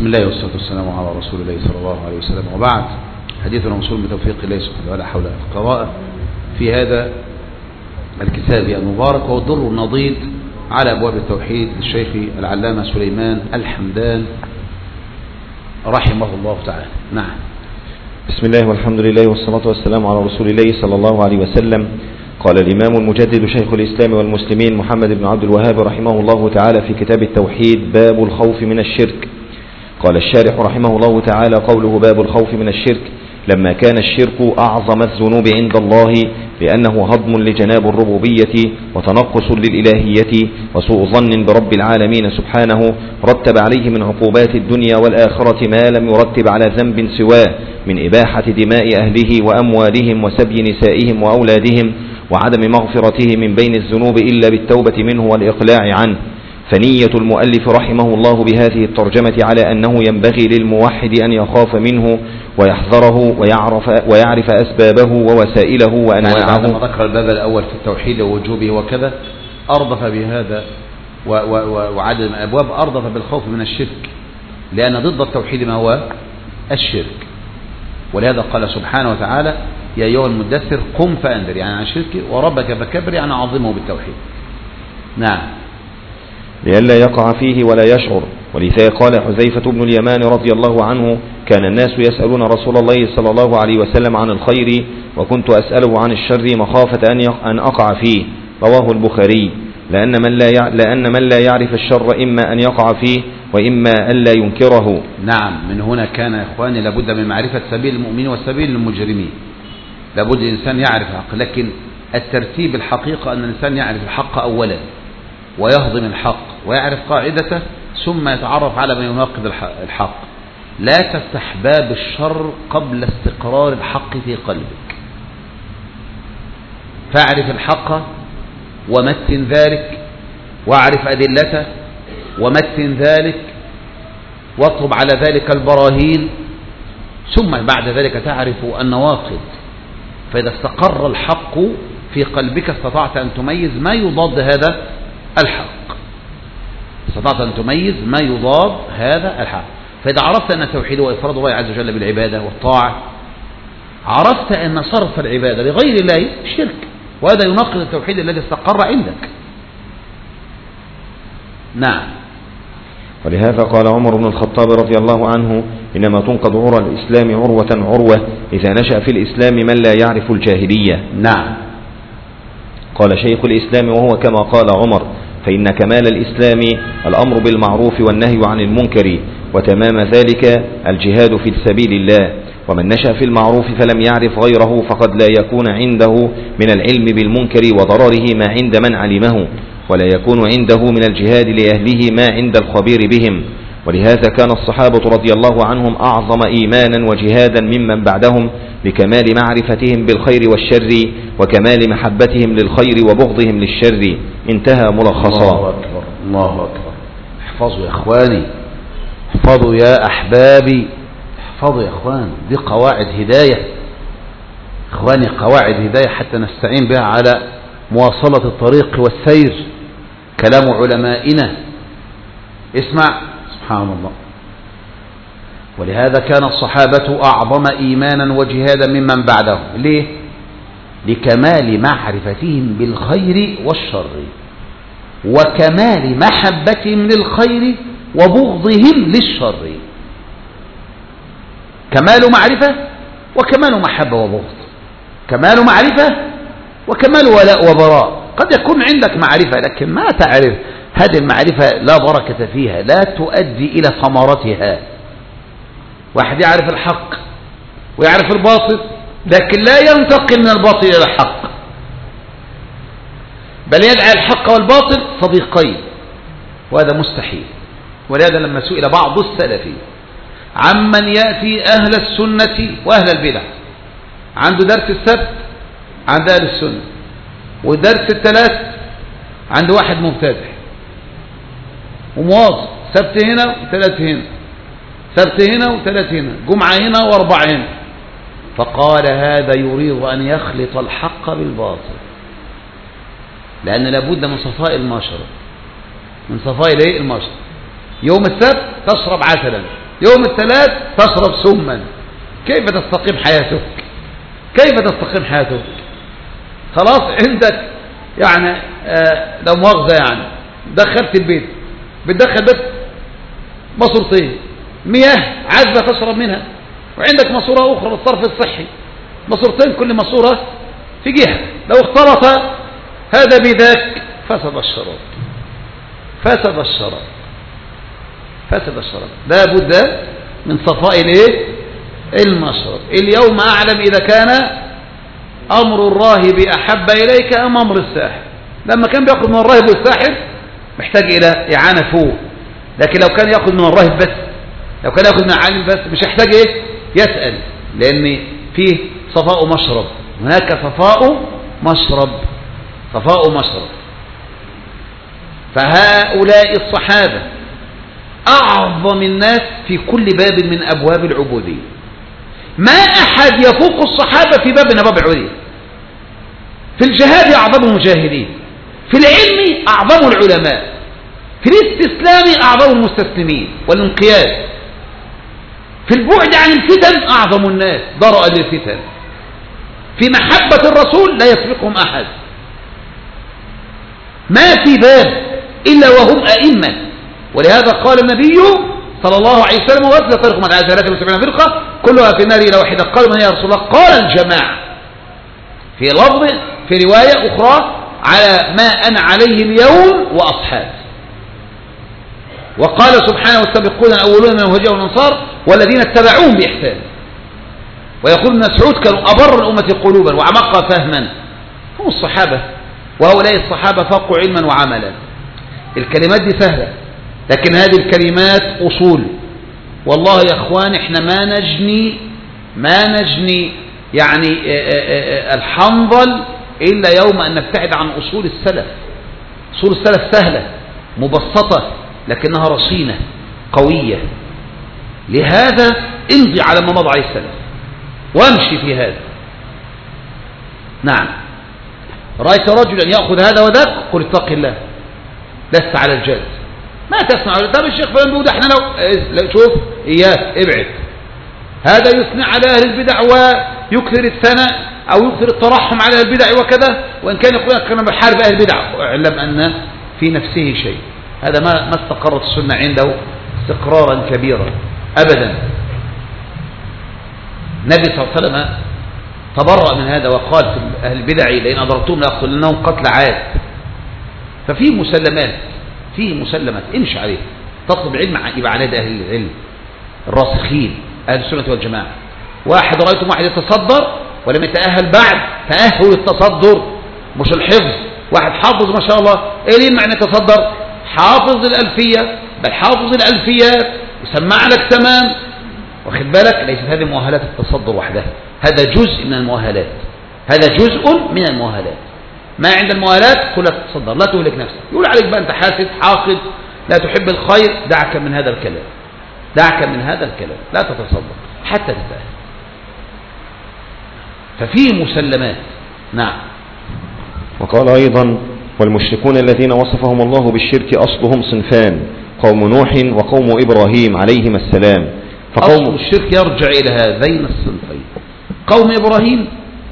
بسم الله والصلاة والسلام على رسول الله صلى الله عليه وسلم، وبعد. حديثنا موصول بتوفيق الله سبحانه ولا حول ولا قراءة في هذا الكتاب المبارك، وهو الضر النضيد على أبواب التوحيد للشيخ العلامة سليمان الحمدان رحمه الله تعالى. نعم. بسم الله والحمد لله والصلاة والسلام على رسول الله صلى الله عليه وسلم. قال الإمام المجدد شيخ الإسلام والمسلمين محمد بن عبد الوهاب رحمه الله تعالى في كتاب التوحيد: باب الخوف من الشرك. قال الشارح رحمه الله تعالى: قوله باب الخوف من الشرك لما كان الشرك أعظم الذنوب عند الله، لأنه هضم لجناب الربوبية وتنقص للإلهية وسوء ظن برب العالمين سبحانه، رتب عليه من عقوبات الدنيا والآخرة ما لم يرتب على ذنب سواه من إباحة دماء أهله وأموالهم وسبي نسائهم وأولادهم، وعدم مغفرته من بين الذنوب إلا بالتوبة منه والإقلاع عنه. فنية المؤلف رحمه الله بهذه الترجمة على أنه ينبغي للموحد أن يخاف منه ويحذره ويعرف أسبابه ووسائله وأنواعه. يعني بعد ما ذكر الباب الأول في التوحيد ووجوبه وكذا، أردف بهذا وعدد من الأبواب أردف بالخوف من الشرك، لأن ضد التوحيد ما هو الشرك. ولهذا قال سبحانه وتعالى: يا أيها المدثر قم فأنذر، يعني عن شرك، وربك فكبر، يعني عظمه بالتوحيد. نعم. لئلا يقع فيه ولا يشعر. ولذا قال حذيفة بن اليمان رضي الله عنه: كان الناس يسألون رسول الله صلى الله عليه وسلم عن الخير، وكنت أسأله عن الشر مخافة أن أقع فيه. رواه البخاري. لأن من لا يعرف الشر إما أن يقع فيه وإما أن لا ينكره. نعم. من هنا كان يا إخواني لابد من معرفة سبيل المؤمنين وسبيل المجرمين. لابد الإنسان يعرف الحق، لكن الترتيب الحقيقة أن الإنسان يعرف الحق أولا ويهضم الحق ويعرف قاعدته، ثم يتعرف على ما يناقض الحق. لا تفتح باب الشر قبل استقرار الحق في قلبك. فاعرف الحق ومتن ذلك، واعرف أدلته ومتن ذلك، واطلب على ذلك البراهين، ثم بعد ذلك تعرف النواقض. فإذا استقر الحق في قلبك استطعت أن تميز ما يضاد هذا الحق، استطعت أن تميز ما يضاد هذا الحق. فإذا عرفت أن التوحيد هو إفراد الله عز وجل بالعبادة والطاعة، عرفت أن صرف العبادة لغير الله شرك، وهذا يناقض التوحيد الذي استقر عندك. نعم. ولهذا قال عمر بن الخطاب رضي الله عنه: إنما تنقض عرى الإسلام عروة عروة إذا نشأ في الإسلام من لا يعرف الجاهلية. نعم. قال شيخ الإسلام: وهو كما قال عمر، فإن كمال الإسلام الأمر بالمعروف والنهي عن المنكر، وتمام ذلك الجهاد في سبيل الله. ومن نشأ في المعروف فلم يعرف غيره فقد لا يكون عنده من العلم بالمنكر وضرره ما عند من علمه، ولا يكون عنده من الجهاد لأهله ما عند الخبير بهم. ولهذا كان الصحابة رضي الله عنهم أعظم إيمانا وجهادا ممن بعدهم، لكمال معرفتهم بالخير والشر وكمال محبتهم للخير وبغضهم للشر. انتهى ملخصا. الله أكبر، الله أكبر. احفظوا يا إخواني، احفظوا يا أحبابي، احفظوا يا إخوان. دي قواعد هداية إخواني، قواعد هداية حتى نستعين بها على مواصلة الطريق والسير. كلام علمائنا، اسمع. سبحان الله. ولهذا كان الصحابة أعظم إيمانا وجهادا ممن بعدهم. ليه؟ لكمال معرفتهم بالخير والشر، وكمال محبتهم للخير وبغضهم للشر. كمال معرفة وكمال محبة وبغض، كمال معرفة وكمال ولاء وبراء. قد يكون عندك معرفة لكن ما تعرف، هذه المعرفة لا بركة فيها، لا تؤدي إلى ثمرتها. واحد يعرف الحق ويعرف الباطل لكن لا ينتقل من الباطل إلى الحق، بل يدعي الحق والباطل صديقين، وهذا مستحيل. ولهذا لما سئل بعض السلف عمن يأتي أهل السنة وأهل البدع، عنده درس السبت عند أهل السنة، ودرس الثلاث عند واحد مبتدع ومواظب، سبت هنا وثلاث هنا، سبت هنا وثلاث هنا، جمعة هنا واربع هنا. فقال: هذا يريد أن يخلط الحق بالباطل، لأن لابد من صفاء المشرب، من صفاء المشرب. يوم السبت تشرب عسلا، يوم الثلاث تشرب سما، كيف تستقيم حياتك؟ كيف تستقيم حياتك؟ خلاص عندك يعني لو مؤاخذة يعني دخلت البيت، بتدخل بس ماسورتين مياه عذبة تشرب منها، وعندك ماسورة أخرى للصرف الصحي، ماسورتين كل ماسورة في جهة، لو اختلط هذا بذاك فسد الشراب، فسد الشراب، فسد الشراب. لا بد من صفاء الايه؟ المشرب. اليوم أعلم إذا كان أمر الراهب أحب إليك أم أمر الساحر. لما كان بيأخذ من الراهب والساحر محتاج إلى إعانة فوق، لكن لو كان يأخذ من الراهب بس، لو كان يأخذ من العالم بس مش يحتاج إيه؟ يسأل، لأن فيه صفاء مشرب، هناك صفاء مشرب، صفاء مشرب. فهؤلاء الصحابة أعظم الناس في كل باب من أبواب العبودية، ما أحد يفوق الصحابة في باب من أبواب العبودية. في الجهاد أعظم المجاهدين، في العلم أعظم العلماء، في الاستسلام أعظم المستسلمين والانقياد، في البعد عن الفتن أعظم الناس ضرأ للفتن، في محبة الرسول لا يسبقهم أحد. ما في باب إلا وهم أئمة، ولهذا قال النبي صلى الله عليه وسلم: وَأَفْلَحَ طَرِيقٌ مَنْ عَادَ 73 فرقة كلها في النار إلى واحدة. قال: من يا رسول الله؟ قال: الجماعة. في لفظ في رواية أخرى: على ما أنا عليه اليوم وأصحابي. وقال سبحانه: والسابقون الأولون من المهاجرين والأنصار والذين اتبعوهم بإحسان. ويقول ابن مسعود: كانوا أبر الأمة قلوبا وأعمقها فهما. هم الصحابة، وهؤلاء الصحابة فاقوا علما وعملا. الكلمات دي سهلة، لكن هذه الكلمات أصول. والله يا أخوان إحنا ما نجني يعني الحنظل إلا يوم أن نبتعد عن أصول السلف. أصول السلف سهلة مبسطة لكنها رصينة قوية. لهذا امضي على ما مضى عليه السلف وامشي في هذا. نعم، رأيت رجلا يأخذ هذا وذاك قل اتق الله، لست على الجاد. ما تسمع طب الشيخ فلان بيقول احنا لو شوف اياك ابعد، هذا يثني على اهل البدع ويكثر الثناء او يكثر الترحم على اهل البدع وكذا، وان كان يقول لك انا بحارب اهل البدع، واعلم ان في نفسه شيء. هذا ما استقرت السنة عنده استقرارا كبيرا ابدا. النبي صلى الله عليه وسلم تبرأ من هذا وقال في اهل البدع: لئن اضربتهم لاقتلنهم قتل عاد. ففي مسلمات، فيه مسلمات امشي عليه. تطلب علم يبقى على يد اهل العلم الراسخين اهل السنه والجماعه. واحد رايتم واحد يتصدر ولم يتاهل بعد، تاهل التصدر مش الحفظ. واحد حافظ ما شاء الله، ايه ليه معنى يتصدر؟ حافظ الالفيه، بل حافظ الالفيات وسمع لك تمام، واخد بالك؟ ليست هذه مؤهلات التصدر وحدها، هذا جزء من المؤهلات، هذا جزء من المؤهلات. ما عند المؤهلات كلها تتصدر، لا تهلك نفسك. يقول عليك بقى انت حاسد حاقد لا تحب الخير، دعك من هذا الكلام، دعك من هذا الكلام، لا تتصدر حتى تتأهل. ففي مسلمات. نعم. وقال أيضا: والمشركون الذين وصفهم الله بالشرك أصلهم صنفان: قوم نوح وقوم إبراهيم عليهما السلام. أصل الشرك يرجع إلى هذين الصنفين: قوم إبراهيم،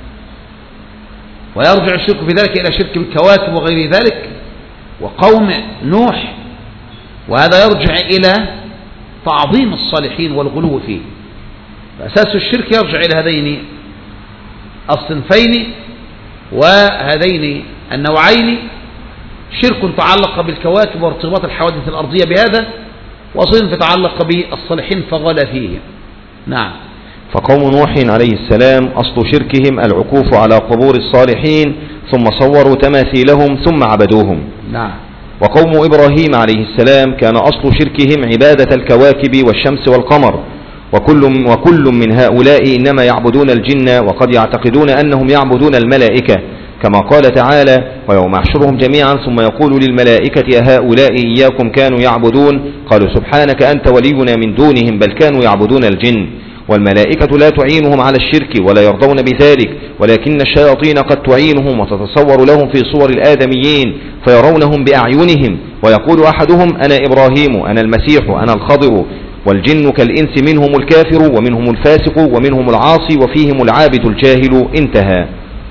ويرجع الشرك في ذلك إلى شرك الكواكب وغير ذلك، وقوم نوح، وهذا يرجع إلى تعظيم الصالحين والغلو فيه. فأساس الشرك يرجع إلى هذين الصنفين وهذين النوعين: شرك تعلق بالكواكب وارتباط الحوادث الأرضية بهذا، وصنف تعلق بالصالحين فغلى فيه. نعم. فقوم نوح عليه السلام أصل شركهم العكوف على قبور الصالحين ثم صوروا تماثيلهم ثم عبدوهم. نعم. وقوم إبراهيم عليه السلام كان أصل شركهم عبادة الكواكب والشمس والقمر، وكل من هؤلاء إنما يعبدون الجن، وقد يعتقدون أنهم يعبدون الملائكة، كما قال تعالى: ويوم يحشرهم جميعا ثم يقول للملائكة أهؤلاء إياكم كانوا يعبدون؟ قالوا سبحانك أنت ولينا من دونهم بل كانوا يعبدون الجن. والملائكة لا تعينهم على الشرك ولا يرضون بذلك، ولكن الشياطين قد تعينهم وتتصور لهم في صور الآدميين فيرونهم بأعينهم، ويقول أحدهم: أنا إبراهيم، أنا المسيح، أنا الخضر، والجن كالإنس منهم الكافر ومنهم الفاسق ومنهم العاصي وفيهم العابد الجاهل. انتهى.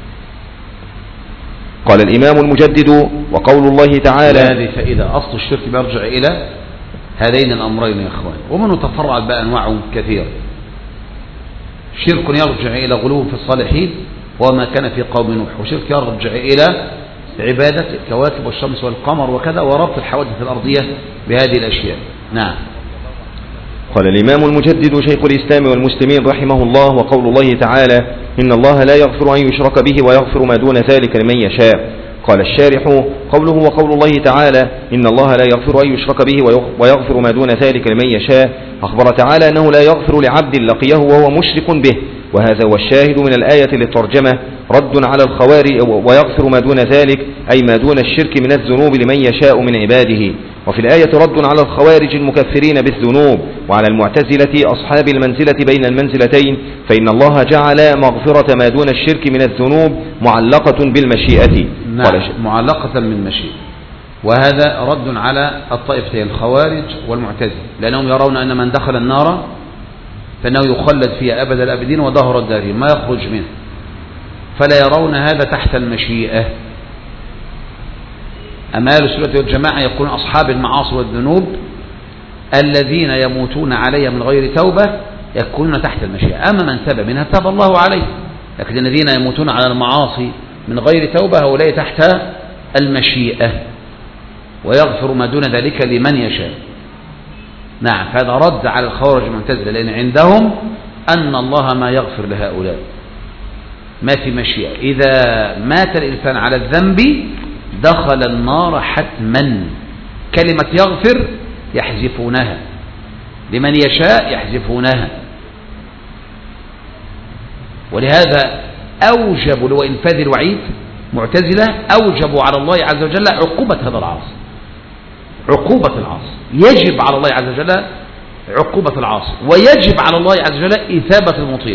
قال الإمام المجدد: وقول الله تعالى. هذه فإذا أصل الشرك بيرجع إلى هذين الأمرين يا إخوان، ومنه تفرع بقى أنواع كثيرة. شرك يرجع إلى غلو في الصالحين وما كان في قوم نوح، وشرك يرجع إلى عبادة الكواكب والشمس والقمر وكذا، وربط الحوادث الأرضية بهذه الأشياء. نعم. قال الإمام المجدد شيخ الإسلام والمسلمين رحمه الله: وقول الله تعالى: إن الله لا يغفر أن يشرك به ويغفر ما دون ذلك لمن يشاء. قال الشارح: قوله وقول الله تعالى إن الله لا يغفر أن يشرك به ويغفر ما دون ذلك لمن يشاء، أخبر تعالى أنه لا يغفر لعبد لقيه وهو مشرك به، وهذا هو الشاهد من الآية للترجمة: رد على الخوارج ويغفر ما دون ذلك أي ما دون الشرك من الذنوب لمن يشاء من عباده. وفي الآية رد على الخوارج المكفرين بالذنوب وعلى المعتزلة أصحاب المنزلة بين المنزلتين، فإن الله جعل مغفرة ما دون الشرك من الذنوب معلقة بالمشيئة. نعم، معلقة بالمشيئة. وهذا رد على الطائفتين الخوارج والمعتزلة، لأنهم يرون أن من دخل النار فإنه يخلد فيها أبد الأبدين وظهر الدارين ما يخرج منه، فلا يرون هذا تحت المشيئة. أما أهل السنة والجماعة يكون أصحاب المعاصي والذنوب الذين يموتون عليها من غير توبة يكونون تحت المشيئة. أما من تاب منها تاب الله عليه، لكن الذين يموتون على المعاصي من غير توبة هؤلاء تحت المشيئة، ويغفر ما دون ذلك لمن يشاء. نعم، فهذا رد على الخوارج المعتزلة، لأن عندهم أن الله ما يغفر لهؤلاء، ما في مشيئة. إذا مات الإنسان على الذنب دخل النار حتما. كلمة يغفر يحذفونها، لمن يشاء يحذفونها. ولهذا أوجبوا لو إنفاذ الوعيد، معتزلة أوجبوا على الله عز وجل عقوبة هذا العاصي، عقوبة العاصي. يجب على الله عز وجل عقوبة العاصي، ويجب على الله عز وجل إثابة المطيع.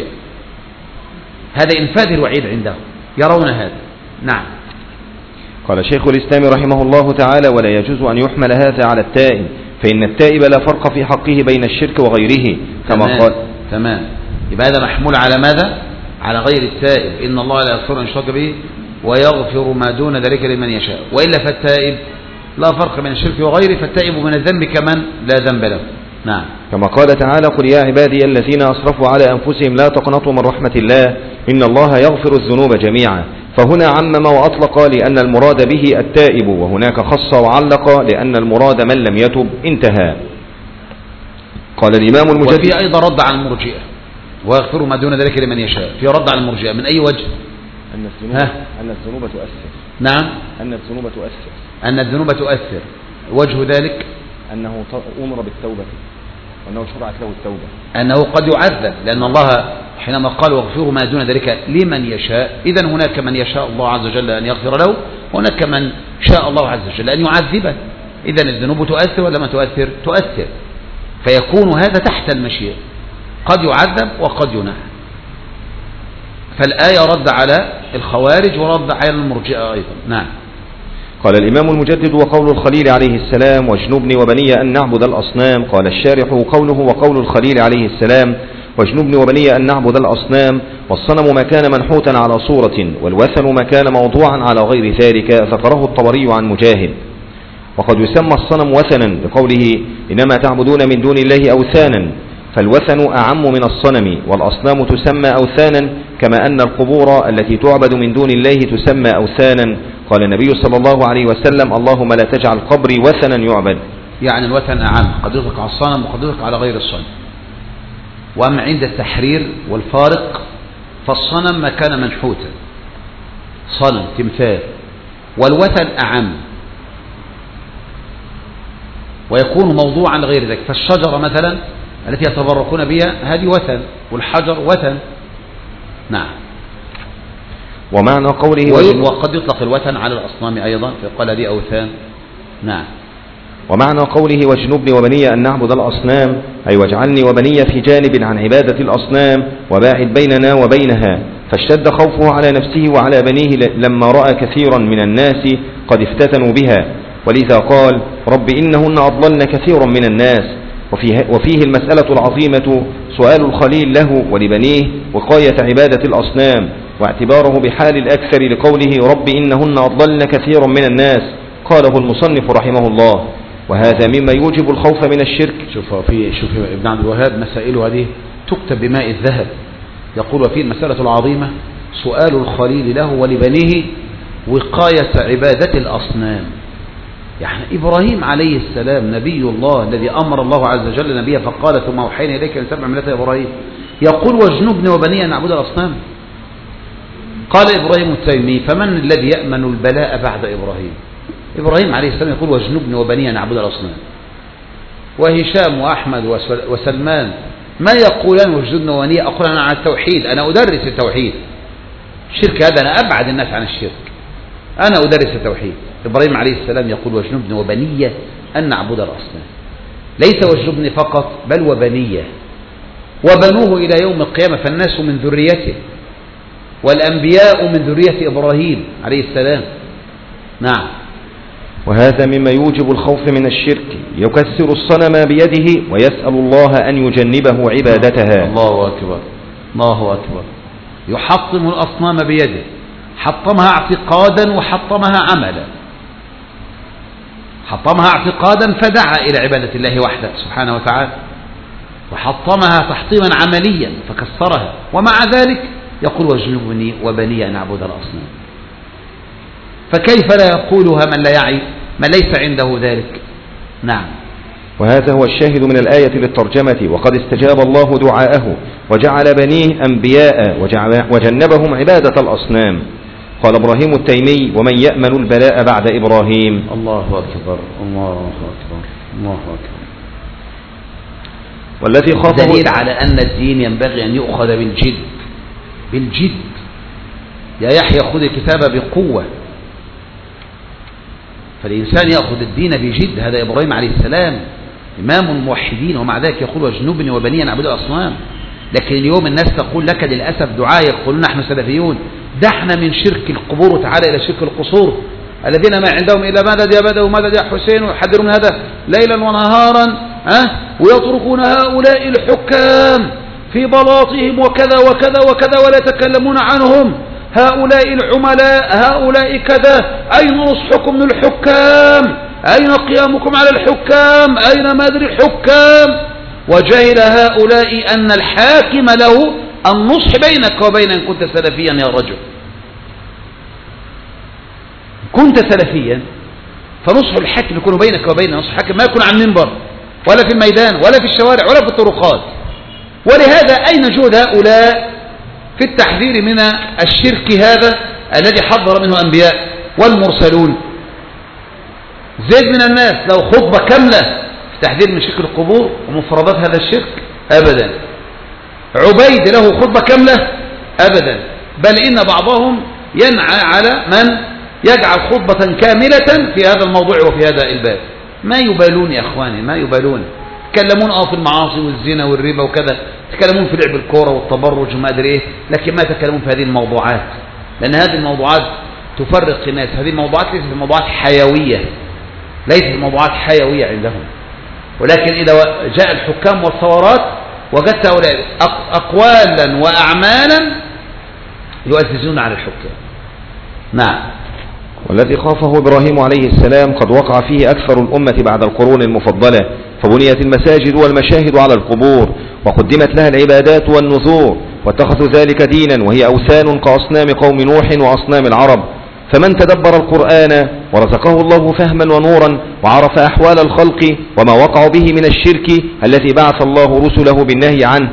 هذا إنفاذ الوعيد عندهم، يرون هذا. نعم. قال شيخ الإسلام رحمه الله تعالى: ولا يجوز أن يحمل هذا على التائب، فإن التائب لا فرق في حقه بين الشرك وغيره، كما قال. تمام. يبقى هذا محمول على ماذا؟ على غير التائب. إن الله لا يغفر أن يشرك به ويغفر ما دون ذلك لمن يشاء. وإلا فالتائب لا فرق بين الشرك وغيره، فالتائب من الذنب كمن لا ذنب له. نعم. كما قال تعالى: قل يا عبادي الذين أسرفوا على أنفسهم لا تقنطوا من رحمة الله إن الله يغفر الذنوب جميعا. فهنا عمم وأطلق لأن المراد به التائب، وهناك خص وعلق لأن المراد من لم يتب. انتهى. قال الإمام المجدد: وفي أيضا رد على المرجئة، ويغفر ما دون ذلك لمن يشاء. في رد على المرجئة من أي وجه؟ أن الذنوب تؤثر. نعم، أن الذنوب تؤثر. أن الذنوب تؤثر. وجه ذلك أنه أمر بالتوبة، وأنه شرعت له التوبة، أنه قد يعذب، لأن الله حينما قال واغفروا ما دون ذلك لمن يشاء، إذن هناك من يشاء الله عز وجل أن يغفر له، هناك من شاء الله عز وجل أن يعذبه. إذن الذنوب تؤثر ولا ما تؤثر؟ تؤثر. فيكون هذا تحت المشيئة، قد يعذب وقد ينعم. فالآية رد على الخوارج ورد على المرجئة أيضا. نعم. قال الإمام المجدد: وقول الخليل عليه السلام: واجنبني وبني أن نعبد الأصنام. قال الشارح: قوله وقول الخليل عليه السلام: واجنبني وبني أن نعبد الأصنام، والصنم ما كان منحوتا على صورة، والوثن ما كان موضوعا على غير ذلك. ذكره الطبري عن مجاهد. وقد يسمى الصنم وثنا لقوله: إنما تعبدون من دون الله أوثانا، فالوثن أعم من الصنم، والأصنام تسمى أوثانا، كما أن القبور التي تعبد من دون الله تسمى أوثانا. قال النبي صلى الله عليه وسلم: اللهم لا تجعل قبري وثنا يعبد. يعني الوثن أعم، قد يطلق على الصنم وقد يطلق على غير الصنم. وأما عند التحرير والفارق فالصنم ما كان منحوتا، صنم تمثال، والوثن أعم ويكون موضوعا لغير ذلك. فالشجرة مثلا التي يتبركون بها هذه وثن، والحجر وثن. نعم. ومعنى قوله وقد يطلق الوثن على الأصنام أيضا، فقال هذه أوثان. نعم. ومعنى قوله: واجنبني وبني أن نعبد الأصنام، أي واجعلني وبني في جانب عن عبادة الأصنام، وباعد بيننا وبينها. فاشتد خوفه على نفسه وعلى بنيه لما رأى كثيرا من الناس قد افتتنوا بها، ولذا قال: رب إنهن أضللن كثيرا من الناس. وفيه المسألة العظيمة سؤال الخليل له ولبنيه وقاية عبادة الأصنام واعتباره بحال الأكثر لقوله رب إنهن أضللن كثيرا من الناس، قاله المصنف رحمه الله. وهذا مما يوجب الخوف من الشرك. شوف ابن عبد الوهاب مسائله هذه تكتب بماء الذهب. يقول وفيه المسألة العظيمة سؤال الخليل له ولبنيه وقاية عبادة الأصنام. يعني إبراهيم عليه السلام نبي الله الذي أمر الله عز وجل نبيه فقال ثم أوحينا إليك أن تتبع ملة إبراهيم، يقول واجنبني وبني أن نعبد الأصنام. قال إبراهيم التيمي فمن الذي يأمن البلاء بعد إبراهيم؟ إبراهيم عليه السلام يقول واجنبني وبني أن نعبد الأصنام، وهشام وأحمد وسلمان ما يقولان واجنبني وبني؟ أقول أنا على التوحيد، أنا أدرس التوحيد. الشرك هذا أنا أبعد الناس عن الشرك، أنا أدرس التوحيد. إبراهيم عليه السلام يقول واجنبني وبني أن نعبد الأصنام، ليس واجنبني فقط بل وبنيه وبنوه إلى يوم القيامة، فالناس من ذريته والأنبياء من ذرية إبراهيم عليه السلام. نعم. وهذا مما يوجب الخوف من الشرك، يكسر الصنم بيده ويسأل الله أن يجنبه عبادتها. الله أكبر الله أكبر. يحطم الأصنام بيده، حطمها اعتقادا وحطمها عملا. حطمها اعتقادا فدعا إلى عبادة الله وحده سبحانه وتعالى، وحطمها تحطيما عمليا فكسرها، ومع ذلك يقول واجنبني وبني أن أعبد الأصنام. فكيف لا يقولها من لا يعي من ليس عنده ذلك؟ نعم. وهذا هو الشاهد من الآية للترجمة، وقد استجاب الله دعاءه وجعل بنيه أنبياء وجنبهم عبادة الأصنام. قال إبراهيم التيمي ومن يأمن البلاء بعد إبراهيم. الله أكبر الله أكبر الله أكبر. والذي خافه دليل على أن الدين ينبغي أن يؤخذ بالجد بالجد. يا يحيى خذ الكتاب بقوة، فالإنسان يأخذ الدين بجد. هذا إبراهيم عليه السلام إمام الموحدين، ومع ذلك يقول واجنبني وبني أن أعبد الأصنام. لكن اليوم الناس تقول لك للأسف دعاء يقولون نحن سلفيون، دعنا من شرك القبور وتعالى إلى شرك القصور، الذين ما عندهم إلا مدد يا بدر ومدد يا حسين، ويحذرون هذا ليلا ونهارا ويتركون هؤلاء الحكام في بلاطهم وكذا وكذا وكذا ولا يتكلمون عنهم، هؤلاء العملاء هؤلاء كذا. أين نصحكم للحكام؟ أين قيامكم على الحكام؟ أين مدر الحكام؟ وجهل هؤلاء أن الحاكم له النصح بينك وبين إن كنت سلفيا يا رجل. كنت سلفيا فنصح الحاكم يكون بينك وبين نصح الحاكم، ما يكون عن منبر ولا في الميدان ولا في الشوارع ولا في الطرقات. ولهذا أين جهد هؤلاء في التحذير من الشرك هذا الذي حذر منه الأنبياء والمرسلون؟ زيد من الناس لو خطبة كاملة في تحذير من شرك القبور ومفردات هذا الشرك أبدا. عبيد له خطبة كاملة أبدا، بل إن بعضهم ينعى على من يجعل خطبة كاملة في هذا الموضوع وفي هذا الباب. ما يبالون يا أخواني، ما يبالون. يتكلمون في المعاصي والزنا والربا وكذا، يتكلمون في لعب الكورة والتبرج وما أدري إيه، لكن ما يتكلمون في هذه الموضوعات، لأن هذه الموضوعات تفرق الناس. هذه الموضوعات ليست موضوعات حيوية، ليست موضوعات حيوية عندهم. ولكن إذا جاء الحكام والثورات وجدت هؤلاء أقوالا وأعمالا يؤسسون على الحكام. نعم. والذي خافه إبراهيم عليه السلام قد وقع فيه أكثر الأمة بعد القرون المفضلة، فبنيت المساجد والمشاهد على القبور، وقدمت لها العبادات والنذور، واتخذوا ذلك دينا وهي أوثان كأصنام قوم نوح وأصنام العرب. فمن تدبر القرآن ورزقه الله فهما ونورا وعرف أحوال الخلق وما وقعوا به من الشرك الذي بعث الله رسله بالنهي عنه.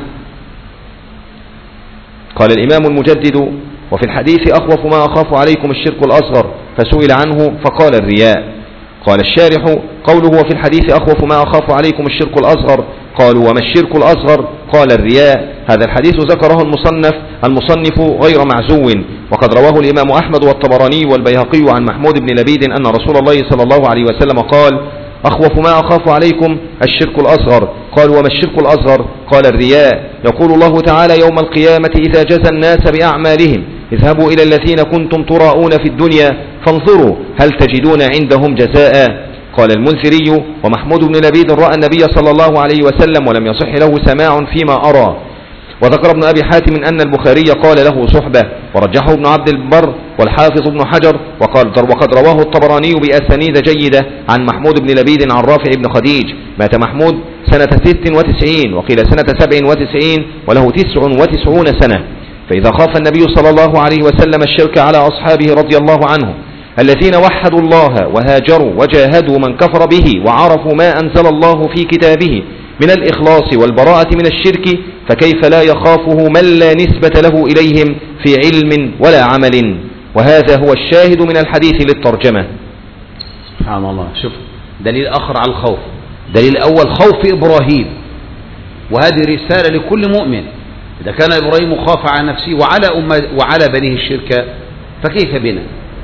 قال الإمام المجدد وفي الحديث أخوف ما أخاف عليكم الشرك الأصغر، فسئل عنه فقال الرياء. قال الشارح قوله وفي الحديث أخوف ما أخاف عليكم الشرك الأصغر، قالوا وما الشرك الأصغر؟ قال الرياء. هذا الحديث ذكره المصنف غير معزو، وقد رواه الإمام أحمد والطبراني والبيهقي عن محمود بن لبيد أن رسول الله صلى الله عليه وسلم قال أخوف ما أخاف عليكم الشرك الأصغر. قالوا وما الشرك الأصغر؟ قال الرياء. يقول الله تعالى يوم القيامة إذا جزى الناس بأعمالهم اذهبوا إلى الذين كنتم تراءون في الدنيا فانظروا هل تجدون عندهم جزاء. قال المنذري: ومحمود بن لبيد رأى النبي صلى الله عليه وسلم ولم يصح له سماع فيما أرى. وذكر ابن أبي حاتم أن البخاري قال له صحبة، ورجحه ابن عبد البر والحافظ ابن حجر، وقد رواه الطبراني بأسانيد جيدة عن محمود بن لبيد عن رافع بن خديج. مات محمود سنة 96 وقيل سنة 97 وله 99 سنة. فإذا خاف النبي صلى الله عليه وسلم الشرك على أصحابه رضي الله عنه الذين وحدوا الله وهاجروا وجاهدوا من كفر به وعرفوا ما أنزل الله في كتابه من الإخلاص والبراءة من الشرك، فكيف لا يخافه من لا نسبة له إليهم في علم ولا عمل. وهذا هو الشاهد من الحديث للترجمة. سبحان الله. شوف دليل آخر على الخوف. دليل أول خوف إبراهيم، وهذه رسالة لكل مؤمن. إذا كان إبراهيم خاف على نفسه وعلى بنيه الشرك، فكيف بنا؟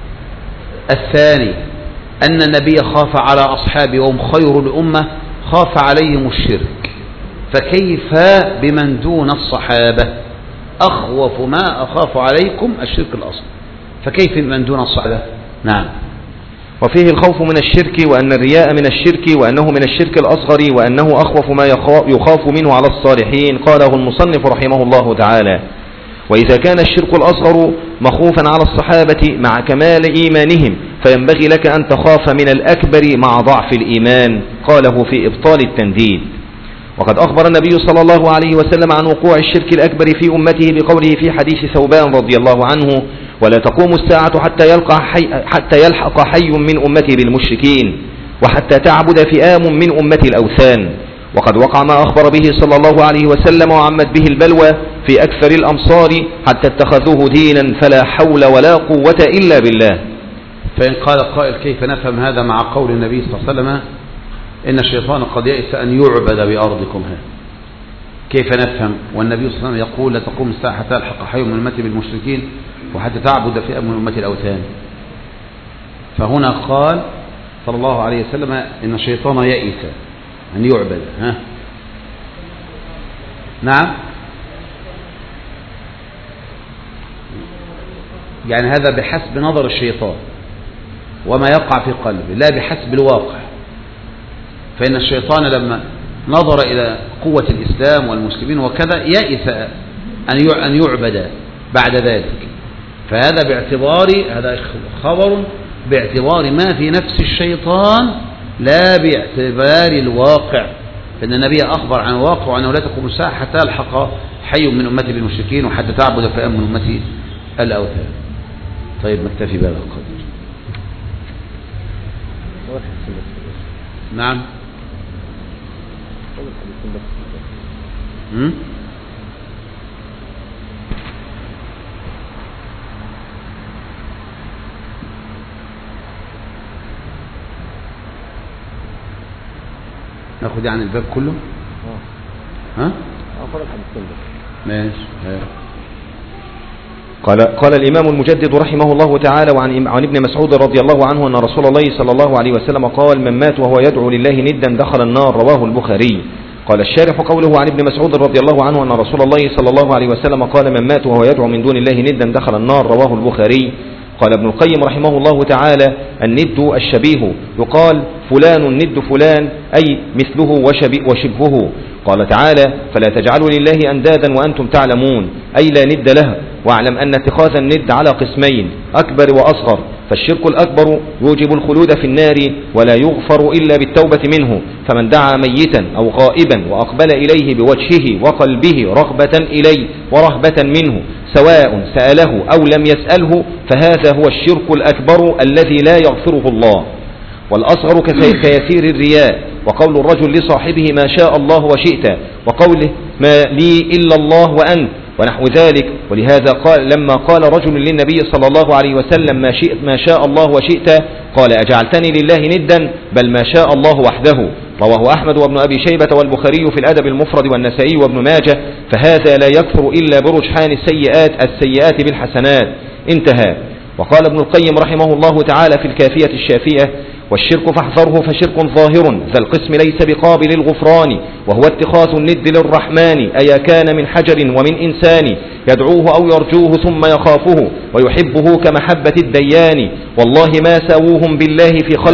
الثاني أن النبي خاف على أصحابه وهم خير الأمة، خاف عليهم الشرك، فكيف بمن دون الصحابة؟ أخوف ما أخاف عليكم الشرك الأصغر، فكيف بمن دون الصحابة؟ نعم. وفيه الخوف من الشرك، وأن الرياء من الشرك، وأنه من الشرك الأصغر، وأنه أخوف ما يخاف منه على الصالحين. قاله المصنف رحمه الله تعالى: وإذا كان الشرك الأصغر مخوفا على الصحابة مع كمال إيمانهم، فينبغي لك أن تخاف من الأكبر مع ضعف الإيمان. قاله في إبطال التنديد. وقد أخبر النبي صلى الله عليه وسلم عن وقوع الشرك الأكبر في أمته بقوله في حديث ثوبان رضي الله عنه: ولا تقوم الساعة حتى يلحق حي من أمتي بالمشركين، وحتى تعبد فئام من أمتي الأوثان. وقد وقع ما أخبر به صلى الله عليه وسلم وعمت به البلوى في أكثر الأمصار حتى اتخذوه دينا، فلا حول ولا قوة إلا بالله. فإن قال قائل: كيف نفهم هذا مع قول النبي صلى الله عليه وسلم إن الشيطان قد يئس أن يعبد بأرضكم هذا؟ كيف نفهم والنبي صلى الله عليه وسلم يقول: لا تقوم الساعة حتى يلحق حي من أمتي بالمشركين وحتى تعبد فئام من أمتي الأوثان؟ فهنا قال صلى الله عليه وسلم إن الشيطان يئس أن يعبد. نعم، يعني هذا بحسب نظر الشيطان وما يقع في قلبه، لا بحسب الواقع. فإن الشيطان لما نظر إلى قوة الإسلام والمسلمين وكذا يئس أن يعبد بعد ذلك. فهذا هذا خبر باعتبار ما في نفس الشيطان، لا باعتبار الواقع. فإن النبي أخبر عن الواقع وأنه لا تقوم الساعة حتى يلحق حي من أمتي بالمشركين وحتى تعبد فئام من أمتي الأوثان. طيب نكتفي بهذا القدر. نعم. ناخد يعني الباب كله؟ ماشي. قال الإمام المجدد رحمه الله تعالى عن ابن مسعود رضي الله عنه أن رسول الله صلى الله عليه وسلم قال: من مات وهو يدعو لله ندا دخل النار. رواه البخاري. قال الشارح قوله عن ابن مسعود رضي الله عنه أن رسول الله صلى الله عليه وسلم قال: من مات وهو يدعو من دون الله ندا دخل النار. رواه البخاري. قال ابن القيم رحمه الله تعالى: الند الشبيه، يقال فلان ند فلان، أي مثله وشبهه. قال تعالى: فلا تجعلوا لله أندادا وأنتم تعلمون، أي لا ند له. واعلم أن اتخاذ الند على قسمين: أكبر وأصغر. فالشرك الأكبر يوجب الخلود في النار ولا يغفر إلا بالتوبة منه. فمن دعا ميتا أو غائبا وأقبل إليه بوجهه وقلبه رغبة إليه ورهبة منه، سواء سأله أو لم يسأله، فهذا هو الشرك الأكبر الذي لا يغفره الله. والأصغر كيسير الرياء، وقول الرجل لصاحبه ما شاء الله وشئت، وقوله ما لي إلا الله وأنت، ونحو ذلك. ولهذا قال لما قال رجل للنبي صلى الله عليه وسلم ما شاء الله وشئت، قال: أجعلتني لله ندا؟ بل ما شاء الله وحده. رواه أحمد وابن أبي شيبة والبخاري في الأدب المفرد والنسائي وابن ماجه. فهذا لا يكفر إلا برجحان السيئات بالحسنات. انتهى. وقال ابن القيم رحمه الله تعالى في الكافية الشافية: والشرك فاحذره فشرك ظاهر ذا القسم ليس بقابل الغفران، وهو اتخاذ الند للرحمن، أي كان من حجر ومن إنسان، يدعوه أو يرجوه ثم يخافه ويحبه كمحبة الديان. والله ما ساووهم بالله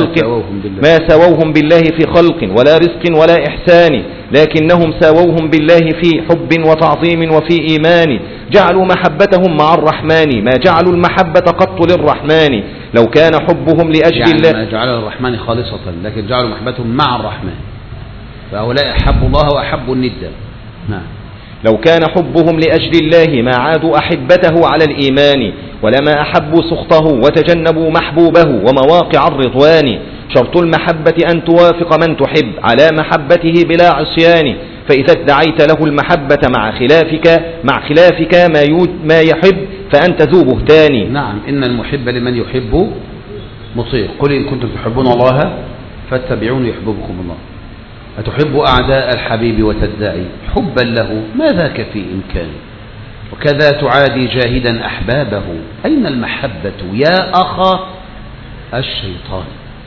في خلق ولا رزق ولا إحسان، لكنهم ساووهم بالله في حب وتعظيم وفي إيمان. جعلوا محبتهم مع الرحمن ما جعلوا المحبة قط للرحمن. لو كان حبهم لأجل الله ما جعلوا الرحمن خالصة، لكن جعلوا محبتهم مع الرحمن، فهؤلاء أحبوا الله وأحبوا الند. نعم. لو كان حبهم لأجل الله ما عادوا أحبته على الإيمان، ولما أحبوا سخطه وتجنبوا محبوبه ومواقع الرضوان. شرط المحبة أن توافق من تحب على محبته بلا عصيان، فإذا ادعيت له المحبة مع خلافك ما يحب فأنت ذو بهتان. نعم، إن المحب لمن يحب مطيع. قل إن كنتم تحبون الله فاتبعون يحببكم الله. أتحب أعداء الحبيب وتدعي حبا له ما ذاك في إمكان، وكذا تعادي جاهدا أحبابه. أين المحبة يا أخا الشيطان؟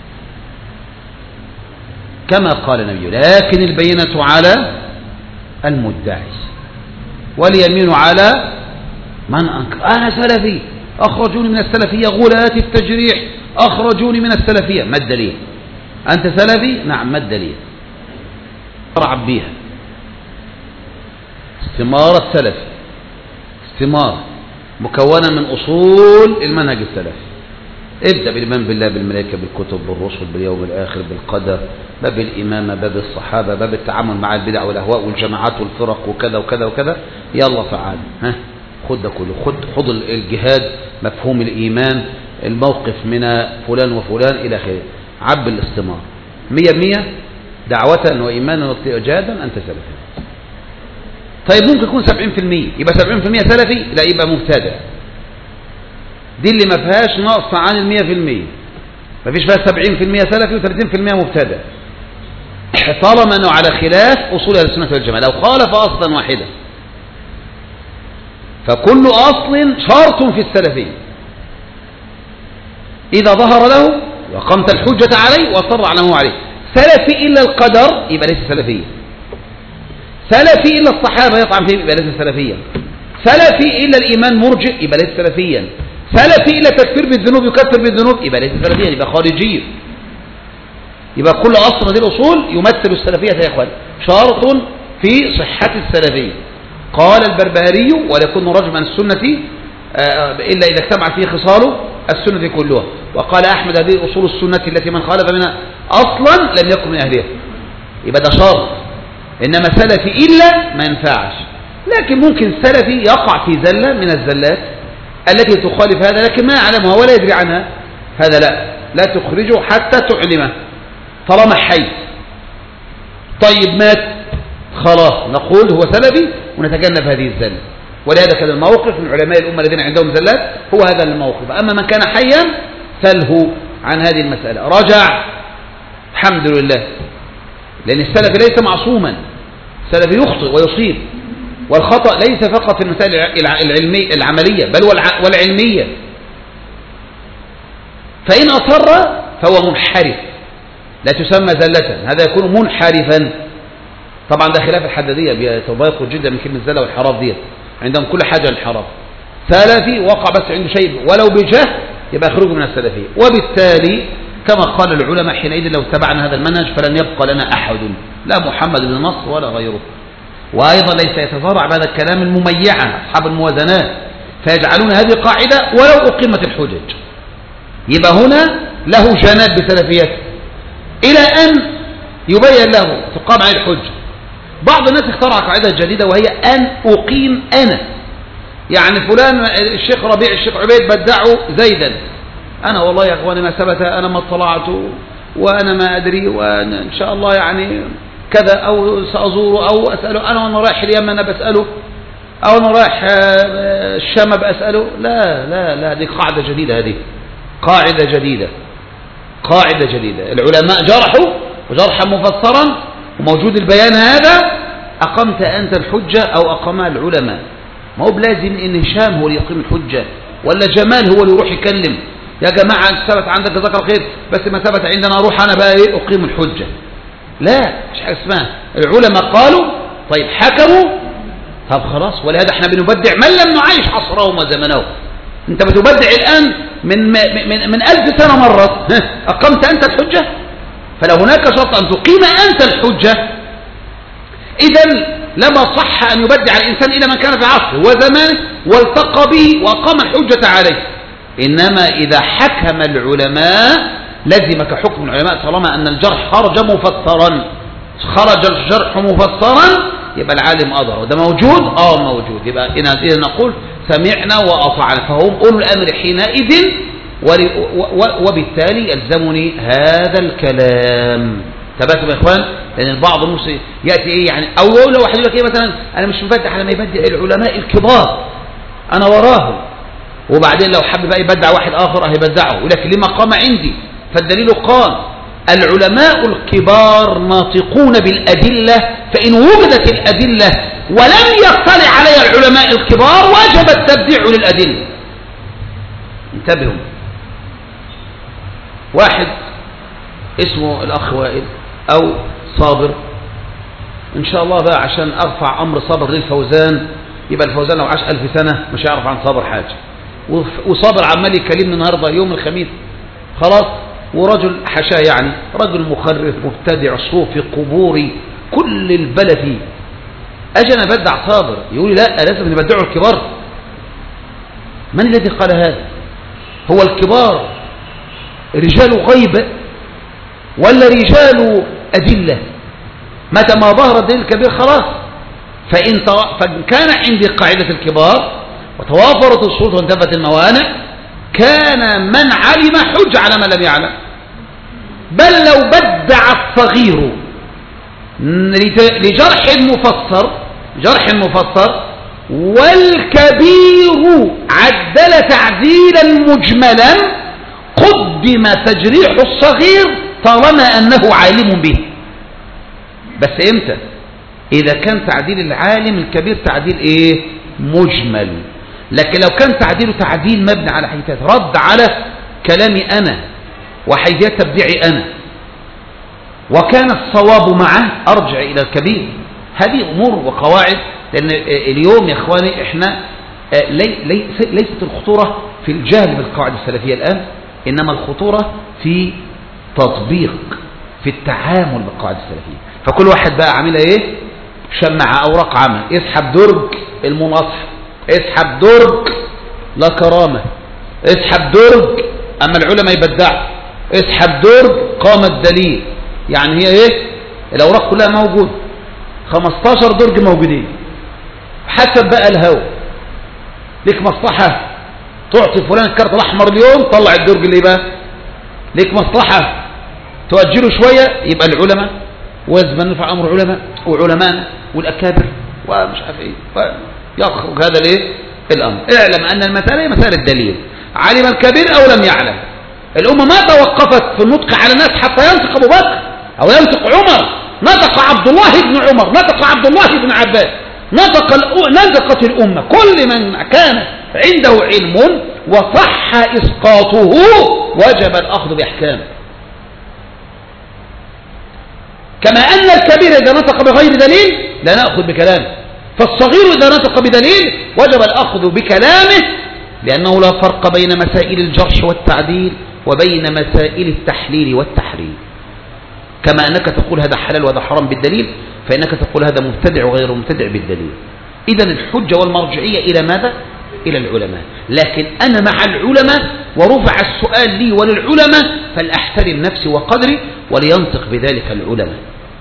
كما قال النبي: لكن البينة على المدعي واليمين على من أنكر. أنا سلفي، أخرجوني من السلفية غلاة التجريح، أخرجوني من السلفية. ما الدليل؟ أنت سلفي؟ نعم، ما الدليل؟ رعب بيها استمارة السلف، استمارة مكونة من أصول المنهج السلفي. ابدأ بالإيمان بالله، بالملائكة، بالكتب، بالرسل، باليوم الآخر، بالقدر، باب الإمامة، باب الصحابة، باب التعامل مع البدع والأهواء والجماعات والفرق وكذا وكذا وكذا. يلا تعال، خد ده كله، خد الجهاد، مفهوم الإيمان، الموقف من فلان وفلان إلى آخره. عب الاستمارة 100% دعوة وإيمانا وجهادا أنت سلفي. طيب ممكن يكون 70%، يبقى 70% سلفي؟ لا، يبقى مبتدع. دي اللي ما فيهاش نقص عن 100%، ما فيش فيها 70% سلفي و30% مبتدع، طالما أنه على خلاف أصول أهل السنة والجماعة. لو خالف أصلا واحدا، فكل أصل شرط في السلفية إذا ظهر له وقمت الحجة عليه وصر على ما هو عليه. سلفي إلا القدر يبقى ليس سلفيا، سلفي إلا الصحابة يطعن فيهم يبقى ليس سلفيا، سلفي إلا الإيمان مرجئ يبقى ليس سلفيا، سلفي إلا التكفير بالذنوب يكفر بالذنوب يبقى ليس سلفيا، يبقى خارجي. يبقى كل أصل هذه الأصول يمثل السلفية يا إخوان، شرط في صحة السلفية. قال البربهاري: ولا يكون رجل من السنة إلا إذا اجتمع فيه خصاله السنة كلها. وقال أحمد: هذه أصول السنة التي من خالف منها أصلا لم يكن من أهلها. يبقى ده شرط. إنما سلفي إلا ما ينفعش. لكن ممكن سلفي يقع في زلة من الزلات التي تخالف هذا لكن ما يعلمها ولا يدري عنها، هذا لا تخرجه حتى تعلمه طالما حي. طيب مات، خلاص نقول هو سلفي ونتجنب هذه الزلة. ولهذا كان الموقف من علماء الأمة الذين عندهم زلات هو هذا الموقف. أما من كان حيا سله عن هذه المسألة، رجع الحمد لله، لأن السلف ليس معصوما، السلف يخطئ ويصيب، والخطأ ليس فقط في المسائل العملية بل والعلمية. فإن أصر فهو منحرف، لا تسمى زلة، هذا يكون منحرفا. طبعا ده خلاف الحدادية، بيتضايقوا جدا من كلمة الزلة والحراف دي، عندهم كل حاجة الحراف. سلفي وقع بس عنده شيء ولو بجهل يبقى خروج من السلفية. وبالتالي كما قال العلماء حينئذ لو اتبعنا هذا المنهج فلن يبقى لنا أحد، لا محمد بن نصر ولا غيره. وأيضا ليس يتفرع بهذا الكلام المميعة أصحاب الموازنات، فيجعلون هذه قاعدة ولو أقيمت الحجج. يبقى هنا له جناب بسلفيته إلى أن يبين له تقام عليه الحجة. بعض الناس اخترع قاعدة جديدة وهي أن أقيم أنا، يعني فلان الشيخ ربيع الشيخ عبيد بدعوا زيدا، أنا والله يا أخواني ما ثبت، أنا ما اطلعت وأنا ما أدري، وأنا إن شاء الله يعني كذا، أو سأزوره أو أسأله، أنا وأنا رايح اليمن أنا بسأله، أو أنا رايح الشام بسأله. لا لا لا، هذه قاعدة جديدة، هذه قاعدة جديدة، قاعدة جديدة. العلماء جرحوا وجرحا مفسرا وموجود البيان هذا، أقمت أنت الحجة أو أقامها العلماء. ما هو بلازم إن هشام هو اللي يقيم الحجة ولا جمال هو اللي يروح يكلم يا جماعة ثبت عندك جزاك الله خير بس ما ثبت عندنا أروح أنا بقى إيه أقيم الحجة. لا، مش حاجة اسمها. العلماء قالوا طيب، حكموا طب خلاص، ولهذا احنا بنبدع من لم نعايش عصرهم وزمنهم. انت بتبدع الآن من 1000 سنة مرت، أقمت أنت الحجة؟ فلو هناك شرط أن تقيم أنت الحجة، إذن لما صح أن يبدع الإنسان إلى من كان في عصره وزمانه والتقى به وأقام الحجة عليه. إنما إذا حكم العلماء لزمك حكم العلماء طالما أن الجرح خرج مفسرا، خرج الجرح مفسرا يبقى العالم أضر. وده موجود؟ موجود. يبقى إذا نقول سمعنا وأطعنا، فهم أولو الأمر حينئذ، وبالتالي يلزمني هذا الكلام. تباتوا يا إخوان؟ لأن البعض المسلم يأتي إيه يعني، أو يقول له واحد يقول لك إيه مثلا أنا مش مبدع لما يبدع العلماء الكبار أنا وراهم، وبعدين لو حب بقى يبدع واحد آخر هيبدعه، ولكن لما قام عندي فالدليل قام. العلماء الكبار ناطقون بالأدلة، فإن وجدت الأدلة ولم يطلع عليها العلماء الكبار وجب التبديع للأدلة. انتبهوا. واحد اسمه الأخ وائل أو صابر، إن شاء الله بقى عشان أرفع أمر صابر للفوزان، يبقى الفوزان لو عاش 1000 سنة مش هيعرف عن صابر حاجة، وصابر عمال يكلمني النهاردة يوم الخميس خلاص، ورجل حشاه يعني رجل مخرف مبتدع صوفي قبوري كل البلد فيه. أجي أنا بدع صابر يقول لي لا لازم نبدعه الكبار. من الذي قال هذا؟ هو الكبار رجال غيب ولا رجال أدلة؟ متى ما ظهر الدليل الكبير خلاص. فإن كان عندي قاعدة الكبار وتوافرت الشروط وانتفت الموانع كان من علم حج على من لم يعلم. بل لو بدع الصغير لجرح مفسر والكبير عدل تعديلا مجملا قدم تجريح الصغير طالما أنه عالم به. بس امتى؟ إذا كان تعديل العالم الكبير تعديل إيه؟ مجمل. لكن لو كان تعديله تعديل مبني على حيثيات رد على كلامي أنا وحيثيات تبديعي أنا وكان الصواب معه أرجع إلى الكبير. هذه أمور وقواعد. لأن اليوم يا إخواني إحنا ليست الخطورة في الجهل بالقواعد السلفية الآن، إنما الخطورة في تطبيق، في التعامل بالقواعد السلفية. فكل واحد بقى عاملها إيه؟ شمع أوراق عمل، اسحب درج المناصحة، اسحب درج لا كرامة، اسحب درج أما العلماء يبدعوا، اسحب درج قام الدليل. يعني هي إيه؟ الأوراق كلها موجود، 15 درج موجودين، حسب بقى الهوى. ليك مصلحة تعطي فلان الكارت الأحمر اليوم طلع الدرج اللي بقى، ليك مصلحة تؤجله شوية يبقى العلماء وزمن نرفع أمر علماء وعلماء والأكابر ومش عارف إيه، يخرج هذا الإيه؟ الأمر. اعلم أن المسألة هي مسألة الدليل، علم الكبير أو لم يعلم. الأمة ما توقفت في النطق على الناس حتى ينطق أبو بكر أو ينطق عمر، نطق عبد الله بن عمر، نطق عبد الله بن عباس، نطقت الأمة. كل من كان عنده علم وصح إسقاطه وجب الأخذ بأحكامه. كما أن الكبير إذا نطق بغير دليل لا نأخذ بكلامه، فالصغير إذا نطق بدليل وجب الأخذ بكلامه، لأنه لا فرق بين مسائل الجرح والتعديل وبين مسائل التحليل والتحريم. كما أنك تقول هذا حلال وهذا حرام بالدليل، فإنك تقول هذا مبتدع وغير مبتدع بالدليل. إذن الحجة والمرجعية إلى ماذا؟ إلى العلماء. لكن أنا مع العلماء ورفع السؤال لي وللعلماء فلأحترم نفسي وقدري ولينطق بذلك العلماء.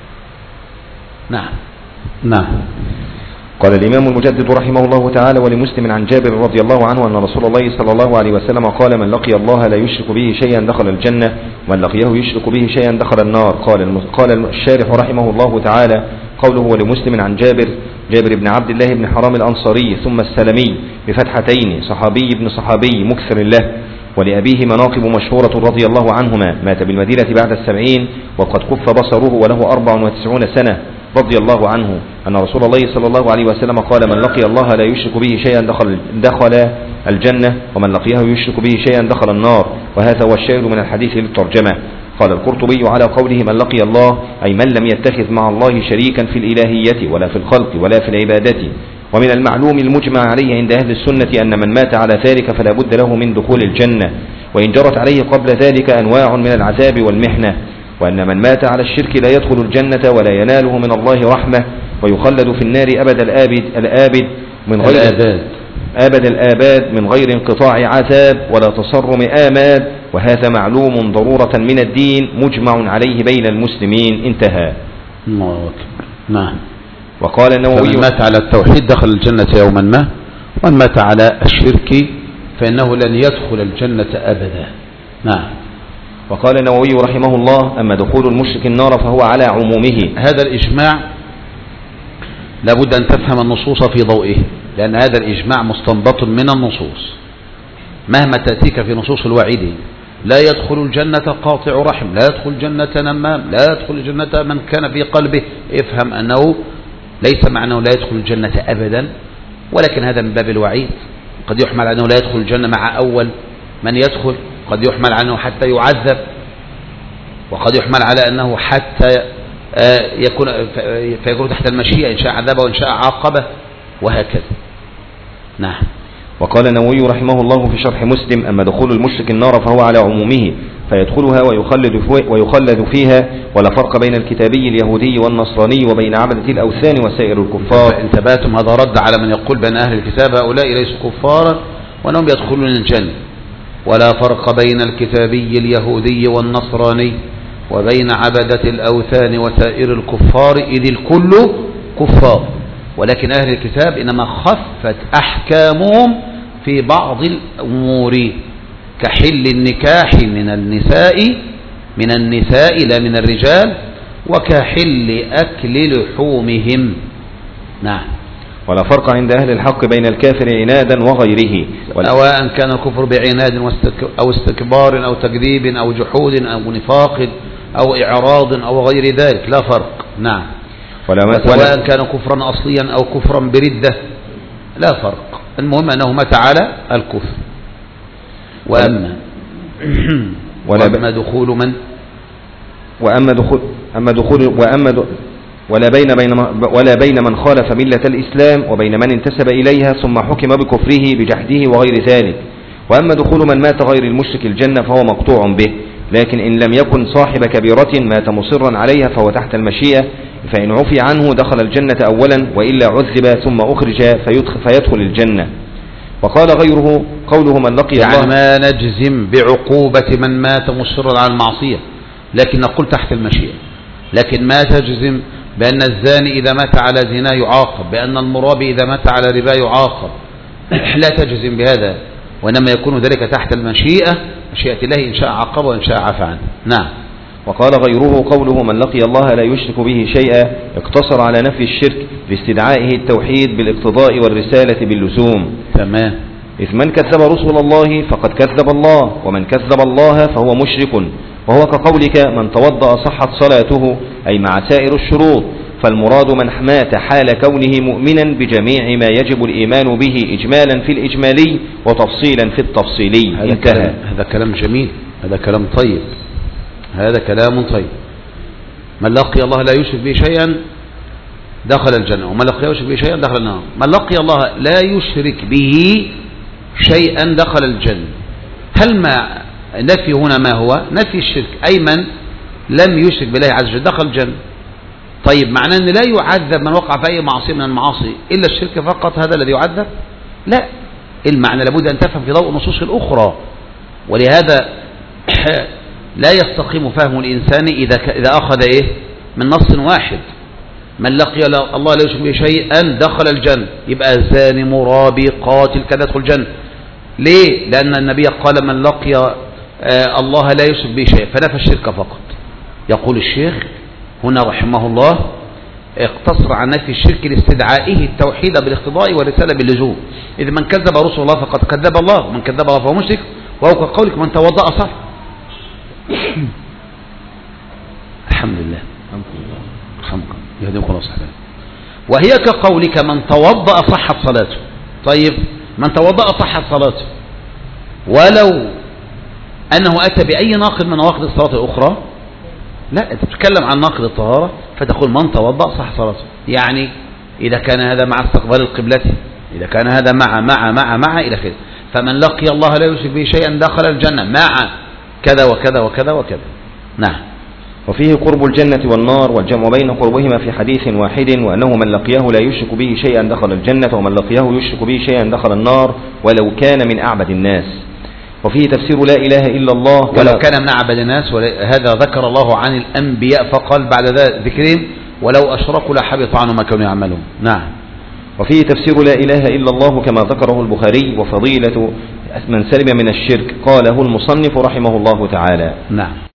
نعم. قال الإمام المجدد رحمه الله تعالى: ولمسلم عن جابر رضي الله عنه أن رسول الله صلى الله عليه وسلم قال: من لقي الله لا يشرك به شيئا دخل الجنة، ومن لقيه يشرك به شيئا دخل النار. قال الشارح رحمه الله تعالى: قوله ولمسلم عن جابر بن عبد الله بن حرام الأنصاري ثم السلمي بفتحتين، صحابي ابن صحابي مكثر له، ولأبيه مناقب مشهورة رضي الله عنهما، مات بالمدينة بعد 70 وقد كف بصره وله 94 سنة رضي الله عنه أن رسول الله صلى الله عليه وسلم قال: من لقي الله لا يشرك به شيئا دخل الجنة، ومن لقيه يشرك به شيئا دخل النار. وهذا هو الشاهد من الحديث للترجمة. قال القرطبي على قوله من لقي الله أي من لم يتخذ مع الله شريكا في الإلهية ولا في الخلق ولا في العبادة. ومن المعلوم المجمع عليه عند أهل السنة أن من مات على ذلك فلا بد له من دخول الجنة، وإن جرت عليه قبل ذلك أنواع من العذاب والمحنة، وأن من مات على الشرك لا يدخل الجنة ولا يناله من الله رحمة، ويخلد في النار أبد الآبد من غير أبد الآباد من غير انقطاع عذاب ولا تصرم آماد، وهذا معلوم ضرورة من الدين مجمع عليه بين المسلمين. انتهى. نعم. وقال النووي: من مات على التوحيد دخل الجنة يوما ما، ومن مات على الشرك فإنه لن يدخل الجنة أبدا. نعم. وقال النووي رحمه الله: أما دخول المشرك النار فهو على عمومه. هذا الإجماع لابد أن تفهم النصوص في ضوئه، لأن هذا الإجماع مستنبط من النصوص. مهما تأتيك في نصوص الوعيد: لا يدخل الجنة قاطع رحم، لا يدخل الجنة نمام، لا يدخل الجنة من كان في قلبه، افهم أنه ليس معناه لا يدخل الجنة أبدا، ولكن هذا من باب الوعيد. قد يحمل عنه لا يدخل الجنة مع أول من يدخل، قد يحمل عنه حتى يعذب، وقد يحمل على أنه حتى فيكون تحت المشيئة إن شاء عذبه وإن شاء عاقبه، وهكذا. نعم. وقال النووي رحمه الله في شرح مسلم: أما دخول المشرك النار فهو على عمومه، فيدخلها ويخلد فيها، ولا فرق بين الكتابي اليهودي والنصراني وبين عبدة الأوثان وسائر الكفار. انتبهتم؟ هذا رد على من يقول بأن أهل الكتاب هؤلاء ليسوا كفارا وأنهم يدخلون الجنة. ولا فرق بين الكتابي اليهودي والنصراني وبين عبدة الأوثان وسائر الكفار، إذ الكل كفار، ولكن أهل الكتاب إنما خفت أحكامهم في بعض الأمور، كحل النكاح من النساء لا من الرجال، وكحل أكل لحومهم. نعم. ولا فرق عند أهل الحق بين الكافر عنادا وغيره، سواء كان الكفر بعناد أو استكبار أو تكذيب أو جحود أو نفاق أو إعراض أو غير ذلك، لا فرق. نعم. سواء كان كفرا أصليا أو كفرا بردة، لا فرق، المهم أنه مات على الكفر. وأما دخول من ولا بين من خالف ملة الإسلام وبين من انتسب إليها ثم حكم بكفره بجحده وغير ذلك. وأما دخول من مات غير المشرك الجنة فهو مقطوع به، لكن إن لم يكن صاحب كبيرة مات مصرا عليها فهو تحت المشيئة، فإن عفي عنه دخل الجنة أولا، وإلا عذب ثم أخرج فيدخل الجنة. وقال غيره: قوله من لقي الله، يعني ما نجزم بعقوبة من مات مصرا على المعصية، لكن نقول تحت المشيئة، لكن ما تجزم بأن الزاني إذا مات على زنا يعاقب، بأن المرابي إذا مات على ربا يعاقب، لا تجزم بهذا، وإنما يكون ذلك تحت المشيئة، مشيئة الله إن شاء عاقب وإن شاء عفى عنه. نعم. وقال غيره: قوله من لقي الله لا يشرك به شيئا، اقتصر على نفي الشرك لاستدعائه التوحيد بالاقتضاء والرسالة باللزوم. تمام. إذ من كذب رسول الله فقد كذب الله، ومن كذب الله فهو مشرك، وهو كقولك من توضأ صحت صلاته، أي مع سائر الشروط، فالمراد من مات حال كونه مؤمنا بجميع ما يجب الإيمان به إجمالا في الإجمالي وتفصيلا في التفصيلي. هذا كلام جميل، هذا كلام طيب، هذا كلام طيب. من لقي الله لا يشرك به شيئا دخل الجنة، ومن لقي يشرك به شيئا دخل النار. من لقي الله لا يشرك به شيئا دخل الجنة. هل ما نفي هنا ما هو نفي الشرك، أي من لم يشرك بالله عز وجل دخل الجنة. طيب معناه أن لا يعذب من وقع في أي معصية من المعاصي إلا الشرك فقط، هذا الذي يعذب؟ لا، المعنى لابد أن تفهم في ضوء النصوص الأخرى، ولهذا لا يستقيم فهم الإنسان إذا أخذ من نص واحد. من لقي الله لا يشرك به شيئا دخل الجنة، يبقى زاني مرابي قاتل كذا يدخل الجنة. ليه؟ لأن النبي قال من لقي الله لا يشرك به شيئا فنفى الشرك فقط. يقول الشيخ هنا رحمه الله اقتصر عن نفي الشرك لاستدعائه التوحيد بالاقتضاء والرسالة باللزوم. إذا من كذب رسول الله فقد كذب الله، ومن كذب الله فهو مشرك، وهو كقولك من توضأ صح. الحمد لله، الحمد يهديكم الله صحبه. وهي كقولك من توضأ صحت صلاته. طيب من توضأ صحت صلاته، ولو أنه أتى بأي ناقض من نواقض الصلاة الأخرى، لا، أنت تتكلم عن ناقض الطهارة فتقول من توضأ صح صلاته. يعني إذا كان هذا مع استقبال القبلة، إذا كان هذا مع إلى آخره. فمن لقي الله لا يشرك به شيئا دخل الجنة مع كذا وكذا وكذا وكذا. نعم. وفيه قرب الجنة والنار والجمع بين قربهما في حديث واحد، وأنه من لقيه لا يشرك به شيئا دخل الجنة، ومن لقيه يشرك به شيئا دخل النار ولو كان من أعبد الناس. وفيه تفسير لا إله إلا الله ولو كان من أعبد الناس، هذا ذكر الله عن الأنبياء فقال بعد ذكرهم ولو أشركوا لحبط عنهم ما كانوا يعملون. نعم. وفيه تفسير لا إله إلا الله كما ذكره البخاري، وفضيلة من سلم من الشرك قاله المصنف رحمه الله تعالى. نعم.